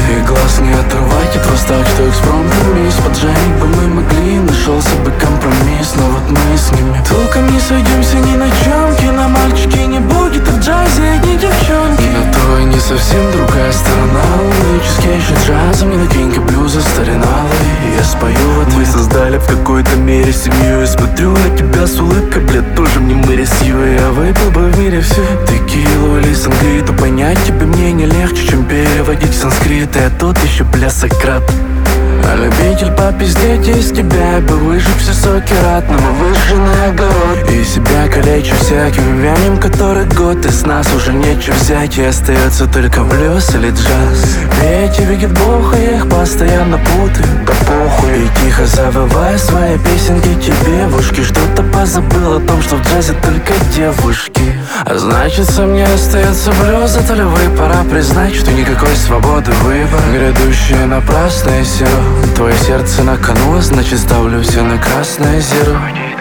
И глаз не отрывать от вас так, что экспромтом поджарить бы мы могли, нашелся бы компромисс. Но вот мы с ними толком не сойдемся ни на чем. Кино мальчики не будет, и в джазе одни девчонки. На то и не совсем другая сторона луны. Чизкейший джазом, не накинь-ка блюза стариналы. Я спою в ответ. Мы создали в какой-то мере семью. Я смотрю на тебя с улыбкой, блядь, тоже мне Мэри Сью. Я выпил бы в мире всю текилу или сангрию. То понять тебе мне не легче, чем переводить санскрит. Я тут еще, бля, Сократ. А любитель попиздеть из тебя я бы выжег все соки ратно. Мы выжженный огород. И себя калечу всяким вянем, который год. Из нас уже нечего взять, и остается только блюз или джаз. Эти вигетбоха, я их постоянно путаю. Да похуй. И тихо завывая свои песенки тебе в ушки. Что-то позабыл о том, что в джазе только девушки. А значит, мне остается блюз от львы. Пора признать, что никакой свободы выбора. Грядущее напрасное серо. Твое сердце на кону, а значит ставлю все на красное зеро.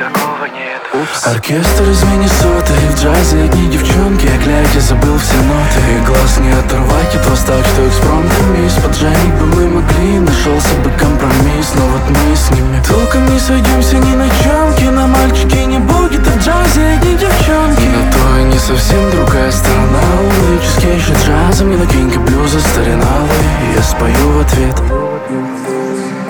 Оркестр из Миннесоты, и в джазе одни девчонки. Я глядя забыл все ноты. И глаз не оторвать от вас так, что экспромтом из-под жарить бы мы могли, нашелся бы компромисс. Но вот мы с ними толком не сойдемся ни на чем. Кино мальчики не будет, и в джазе одни девчонки. На то и не совсем другая сторона луны. Чизкейший джазом, не накинь-ка блюза стариналы. Я спою в ответ.